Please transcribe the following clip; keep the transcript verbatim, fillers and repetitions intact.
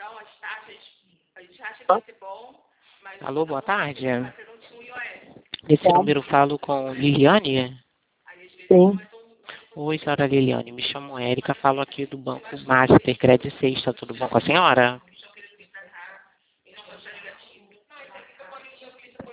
Alô, boa tarde. Nesse número eu falo com Liliane? Sim. Oi, senhora Liliane, me chamo Érica, falo aqui do Banco Master Credit Sexta, tudo bom com a senhora?